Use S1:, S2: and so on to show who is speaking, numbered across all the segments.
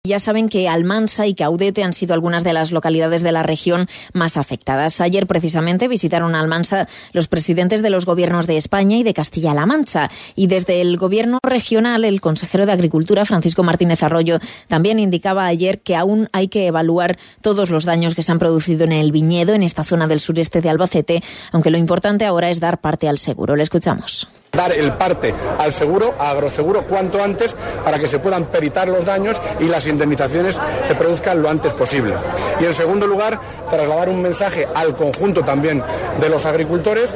S1: Ya saben que Almansa y Caudete han sido algunas de las localidades de la región más afectadas. Ayer, precisamente, visitaron Almansa los presidentes de los gobiernos de España y de Castilla-La Mancha. Y desde el gobierno regional, el consejero de Agricultura, Francisco Martínez Arroyo, también indicaba ayer que aún hay que evaluar todos los daños que se han producido en el viñedo, en esta zona del sureste de Albacete, aunque lo importante ahora es dar parte al seguro. Le escuchamos.
S2: Dar el parte al seguro, a Agroseguro, cuanto antes para que se puedan peritar los daños y las indemnizaciones se produzcan lo antes posible. Y en segundo lugar, trasladar un mensaje al conjunto también de los agricultores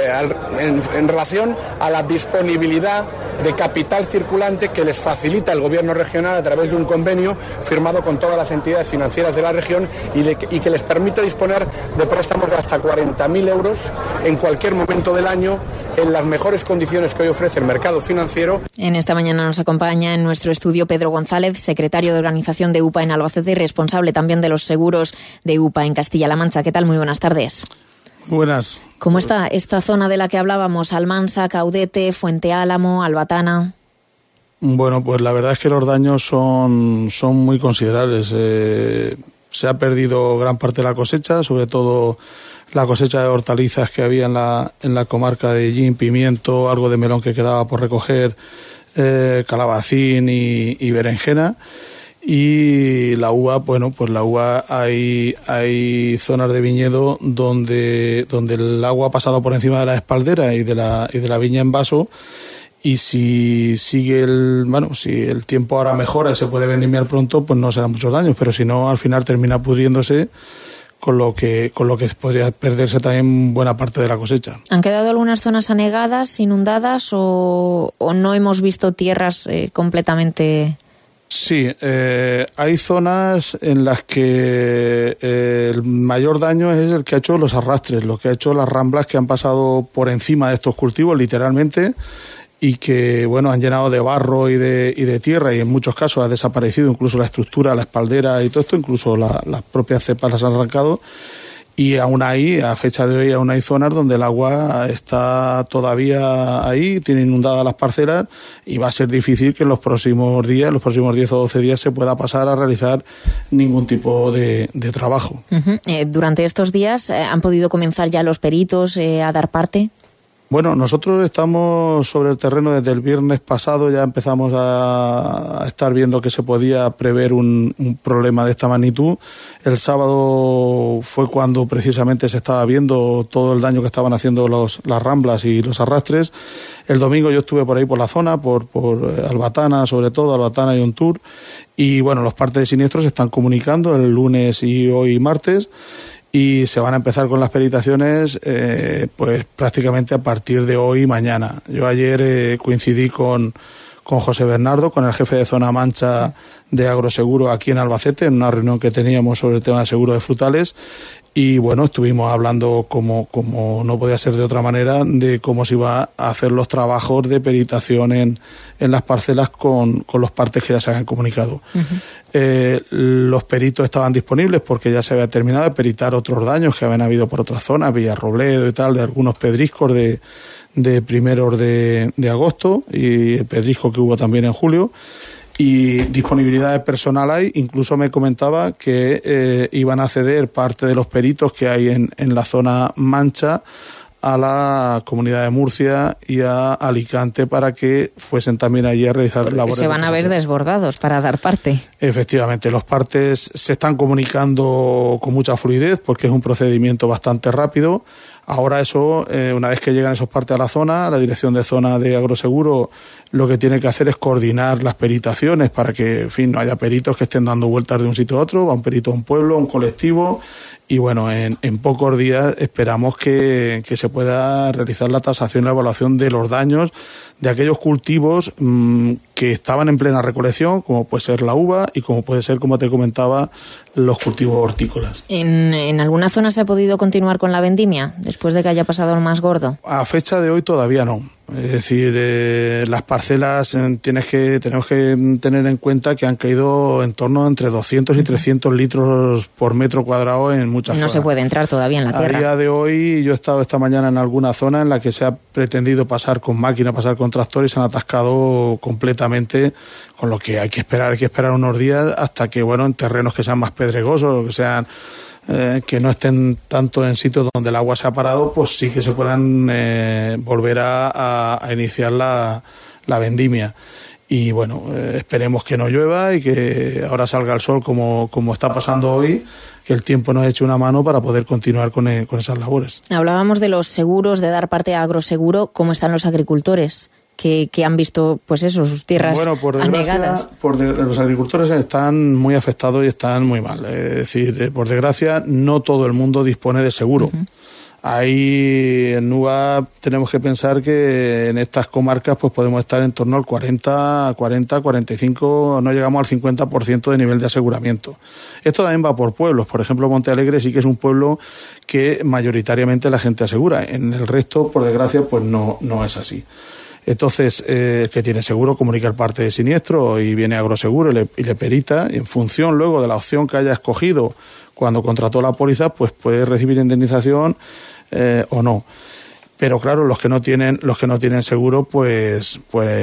S2: en relación a la disponibilidad de capital circulante que les facilita el gobierno regional a través de un convenio firmado con todas las entidades financieras de la región y que les permite disponer de préstamos de hasta 40.000 euros en cualquier momento del año en las mejores condiciones que hoy ofrece el mercado financiero.
S1: En esta mañana nos acompaña en nuestro estudio Pedro González, secretario de organización de UPA en Albacete y responsable también de los seguros de UPA en Castilla-La Mancha. ¿Qué tal? Muy buenas tardes.
S3: Buenas.
S1: ¿Cómo está esta zona de la que hablábamos? Almansa, Caudete, Fuente Álamo, Albatana.
S3: Bueno, pues la verdad es que los daños son muy considerables. Se ha perdido gran parte de la cosecha, sobre todo la cosecha de hortalizas que había en la comarca de Ellín, pimiento, algo de melón que quedaba por recoger, calabacín y berenjena. Y la uva, bueno, pues la uva hay zonas de viñedo donde el agua ha pasado por encima de la espaldera y de la viña en vaso, y si sigue si el tiempo ahora mejora y se puede vendimiar pronto, pues no serán muchos daños, pero si no, al final termina pudriéndose, con lo que podría perderse también buena parte de la cosecha.
S1: ¿Han quedado algunas zonas anegadas, inundadas o no hemos visto tierras completamente...?
S3: Sí, hay zonas en las que el mayor daño es el que ha hecho los arrastres, lo que ha hecho las ramblas que han pasado por encima de estos cultivos, literalmente, y que, bueno, han llenado de barro y de tierra, y en muchos casos ha desaparecido incluso la estructura, la espaldera y todo esto, incluso las propias cepas las han arrancado. Y aún hay, a fecha de hoy, aún hay zonas donde el agua está todavía ahí, tiene inundadas las parcelas, y va a ser difícil que en los próximos 10 o 12 días se pueda pasar a realizar ningún tipo de trabajo.
S1: Uh-huh. Durante estos días, ¿han podido comenzar ya los peritos a dar parte?
S3: Bueno, nosotros estamos sobre el terreno desde el viernes pasado, ya empezamos a estar viendo que se podía prever un problema de esta magnitud. El sábado fue cuando precisamente se estaba viendo todo el daño que estaban haciendo las ramblas y los arrastres. El domingo yo estuve por ahí por la zona, por Albatana, sobre todo, Albatana y Ontur, y bueno, los partes de siniestros se están comunicando el lunes y hoy martes, y se van a empezar con las peritaciones pues prácticamente a partir de hoy y mañana. Yo ayer coincidí con José Bernardo, con el jefe de Zona Mancha de Agroseguro aquí en Albacete, en una reunión que teníamos sobre el tema de seguro de frutales, y bueno, estuvimos hablando, como no podía ser de otra manera, de cómo se iba a hacer los trabajos de peritación en las parcelas con los partes que ya se habían comunicado. Uh-huh. Los peritos estaban disponibles porque ya se había terminado de peritar otros daños que habían habido por otras zonas, Villarrobledo y tal, de algunos pedriscos de primeros de agosto, y el pedrisco que hubo también en julio. Y disponibilidad de personal hay. Incluso me comentaba que iban a ceder parte de los peritos que hay en la zona Mancha a la Comunidad de Murcia y a Alicante para que fuesen también allí a realizar labores.
S1: Se van a ver desbordados para dar parte.
S3: Efectivamente, los partes se están comunicando con mucha fluidez porque es un procedimiento bastante rápido. Ahora eso, una vez que llegan esos partes a la zona, la dirección de zona de Agroseguro lo que tiene que hacer es coordinar las peritaciones para que, en fin, no haya peritos que estén dando vueltas de un sitio a otro, va un perito a un pueblo, a un colectivo, y bueno, en pocos días esperamos que se pueda realizar la tasación y la evaluación de los daños de aquellos cultivos que estaban en plena recolección, como puede ser la uva y como puede ser, como te comentaba, los cultivos hortícolas.
S1: ¿En alguna zona se ha podido continuar con la vendimia después de que haya pasado el más gordo?
S3: A fecha de hoy todavía no. Es decir, las parcelas tenemos que tener en cuenta que han caído en torno a entre 200 y 300 litros por metro cuadrado en muchas zonas.
S1: No se puede entrar todavía en la tierra.
S3: A día de hoy, yo he estado esta mañana en alguna zona en la que se ha pretendido pasar con máquina, pasar con tractor y se han atascado completamente, con lo que hay que esperar unos días hasta que, bueno, en terrenos que sean más pedregosos, que sean que no estén tanto en sitios donde el agua se ha parado, pues sí que se puedan volver a iniciar la vendimia. Y bueno, esperemos que no llueva y que ahora salga el sol como está pasando hoy, que el tiempo nos eche una mano para poder continuar con esas labores. Hablábamos de los seguros, de dar parte a Agroseguro. ¿Cómo están los agricultores que han visto, pues eso, sus tierras anegadas? Los agricultores están muy afectados y están muy mal. Es decir, por desgracia, no todo el mundo dispone de seguro. Uh-huh. Ahí en NUA tenemos que pensar que en estas comarcas pues podemos estar en torno al 40, 45, no llegamos al 50% de nivel de aseguramiento. Esto también va por pueblos. Por ejemplo, Montealegre sí que es un pueblo que mayoritariamente la gente asegura. En el resto, por desgracia, pues no es así. Entonces, el que tiene seguro comunica el parte de siniestro y viene Agroseguro y le perita. Y en función luego de la opción que haya escogido cuando contrató la póliza, pues puede recibir indemnización o no. Pero claro, los que no tienen seguro, pues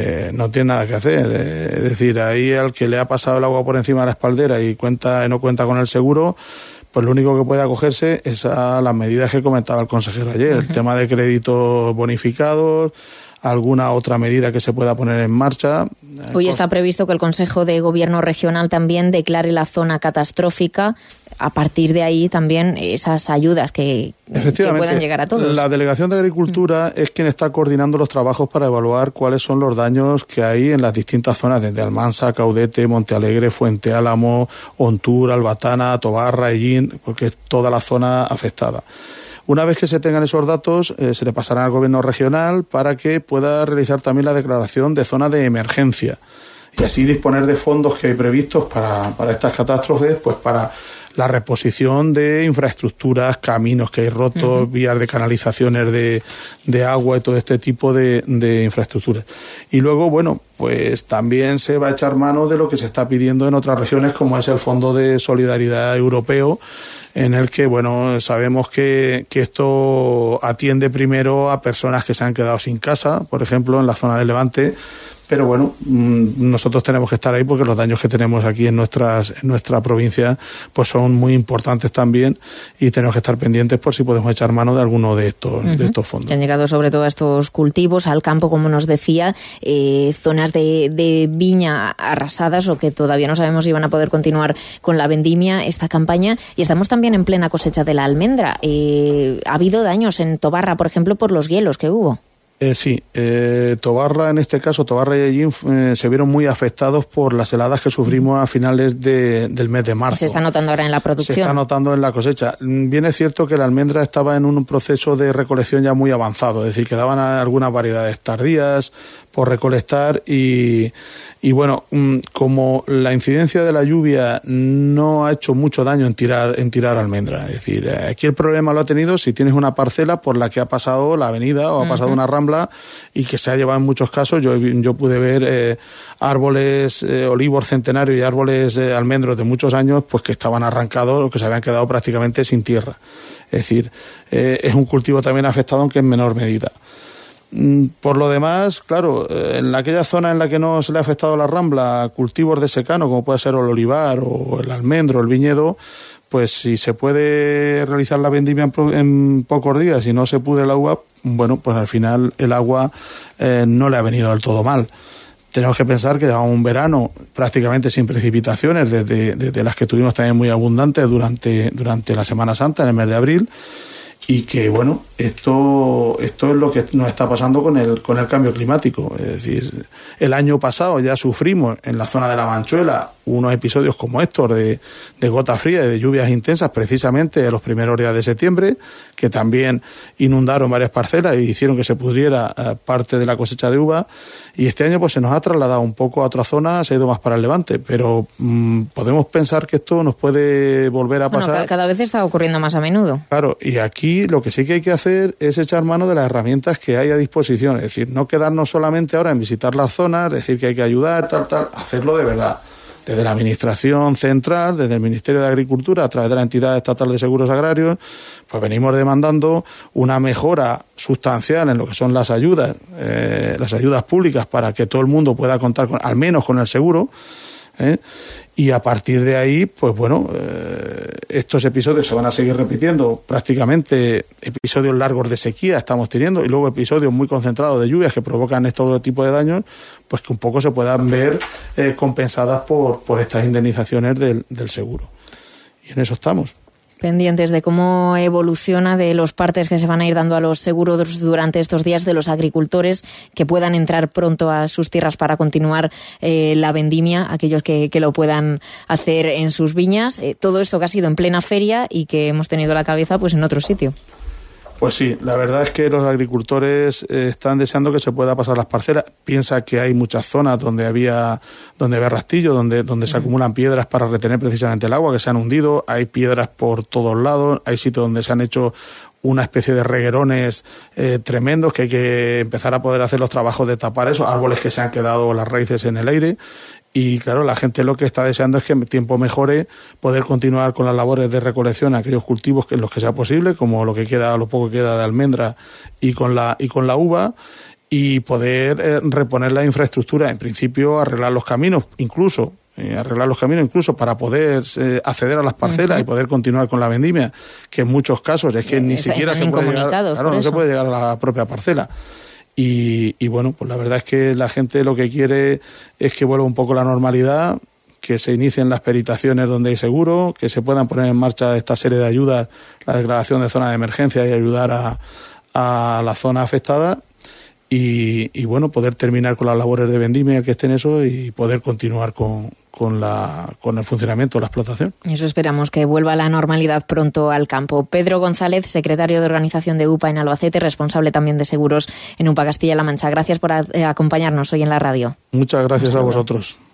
S3: no tienen nada que hacer. Es decir, ahí al que le ha pasado el agua por encima de la espaldera y no cuenta con el seguro, pues lo único que puede acogerse es a las medidas que comentaba el consejero ayer, el tema de créditos bonificados, alguna otra medida que se pueda poner en marcha. Hoy está previsto que el Consejo de Gobierno Regional también declare la zona catastrófica. A partir de ahí también esas ayudas que puedan llegar a todos. La Delegación de Agricultura es quien está coordinando los trabajos para evaluar cuáles son los daños que hay en las distintas zonas, desde Almansa, Caudete, Montealegre, Fuente Álamo, Ontur, Albatana, Tobarra, Ellín, porque es toda la zona afectada. Una vez que se tengan esos datos, se le pasarán al Gobierno regional para que pueda realizar también la declaración de zona de emergencia y así disponer de fondos que hay previstos para estas catástrofes, pues para la reposición de infraestructuras, caminos que hay rotos, vías de canalizaciones de agua y todo este tipo de infraestructuras. Y luego, bueno, pues también se va a echar mano de lo que se está pidiendo en otras regiones, como es el Fondo de Solidaridad Europeo, en el que, bueno, sabemos que esto atiende primero a personas que se han quedado sin casa, por ejemplo, en la zona del Levante. Pero bueno, nosotros tenemos que estar ahí porque los daños que tenemos aquí en nuestra provincia pues son muy importantes también y tenemos que estar pendientes por si podemos echar mano de alguno de estos fondos. Han llegado sobre todo a estos cultivos, al campo, como nos decía, zonas de viña arrasadas o que todavía no sabemos si van a poder continuar con la vendimia, esta campaña, y estamos también en plena cosecha de la almendra. Ha habido daños en Tobarra, por ejemplo, por los hielos que hubo. Sí, Tobarra, en este caso, Tobarra y Ellín se vieron muy afectados por las heladas que sufrimos a finales del mes de marzo. Se está notando ahora en la producción. Se está notando en la cosecha. Bien es cierto que la almendra estaba en un proceso de recolección ya muy avanzado, es decir, quedaban algunas variedades tardías por recolectar y bueno, como la incidencia de la lluvia no ha hecho mucho daño en tirar almendra. Es decir, aquí el problema lo ha tenido si tienes una parcela por la que ha pasado la avenida o ha pasado una rambla y que se ha llevado en muchos casos. Yo pude ver árboles, olivos centenarios y árboles almendros de muchos años pues que estaban arrancados o que se habían quedado prácticamente sin tierra. Es decir, es un cultivo también afectado, aunque en menor medida. Por lo demás, claro, en aquella zona en la que no se le ha afectado la rambla, cultivos de secano, como puede ser el olivar o el almendro, el viñedo, pues si se puede realizar la vendimia en pocos días y no se pudre la uva, bueno, pues al final el agua no le ha venido del todo mal. Tenemos que pensar que llevamos un verano prácticamente sin precipitaciones, desde las que tuvimos también muy abundantes durante la Semana Santa, en el mes de abril. Y que, bueno, esto es lo que nos está pasando con el cambio climático. Es decir, el año pasado ya sufrimos en la zona de la Manchuela unos episodios como estos de gota fría y de lluvias intensas, precisamente en los primeros días de septiembre, que también inundaron varias parcelas y hicieron que se pudriera parte de la cosecha de uva. Y este año pues se nos ha trasladado un poco a otra zona, se ha ido más para el Levante, pero podemos pensar que esto nos puede volver a pasar. Cada vez está ocurriendo más a menudo. Claro, y aquí lo que sí que hay que hacer hacer es echar mano de las herramientas que hay a disposición, es decir, no quedarnos solamente ahora en visitar las zonas, decir que hay que ayudar, hacerlo de verdad. Desde la Administración Central, desde el Ministerio de Agricultura, a través de la Entidad Estatal de Seguros Agrarios, pues venimos demandando una mejora sustancial en lo que son las ayudas públicas para que todo el mundo pueda contar al menos con el seguro, y a partir de ahí, pues bueno, estos episodios se van a seguir repitiendo, prácticamente episodios largos de sequía estamos teniendo y luego episodios muy concentrados de lluvias que provocan estos tipos de daños, pues que un poco se puedan ver compensadas por estas indemnizaciones del seguro. Y en eso estamos.
S1: Pendientes de cómo evoluciona, de los partes que se van a ir dando a los seguros durante estos días, de los agricultores que puedan entrar pronto a sus tierras para continuar la vendimia, aquellos que lo puedan hacer en sus viñas. Todo esto que ha sido en plena feria y que hemos tenido la cabeza pues en otro sitio.
S3: Pues sí, la verdad es que los agricultores están deseando que se pueda pasar las parcelas. Piensa que hay muchas zonas donde había rastillo, donde se acumulan piedras para retener precisamente el agua, que se han hundido. Hay piedras por todos lados, hay sitios donde se han hecho una especie de reguerones tremendos, que hay que empezar a poder hacer los trabajos de tapar esos árboles que se han quedado las raíces en el aire. Y claro, la gente lo que está deseando es que el tiempo mejore, poder continuar con las labores de recolección en aquellos cultivos en los que sea posible, como lo poco que queda de almendra y con la uva, y poder reponer la infraestructura, en principio arreglar los caminos incluso para poder acceder a las parcelas y poder continuar con la vendimia, que en muchos casos es que ni siquiera se puede llegar, claro, no se puede llegar a la propia parcela. Y bueno, pues la verdad es que la gente lo que quiere es que vuelva un poco la normalidad, que se inicien las peritaciones donde hay seguro, que se puedan poner en marcha esta serie de ayudas, la declaración de zona de emergencia y ayudar a la zona afectada y bueno, poder terminar con las labores de vendimia que estén eso y poder continuar con el funcionamiento de la explotación.
S1: Y eso esperamos, que vuelva la normalidad pronto al campo. Pedro González, secretario de organización de UPA en Albacete, responsable también de seguros en UPA Castilla-La Mancha. Gracias por acompañarnos hoy en la radio.
S3: Muchas gracias a vosotros.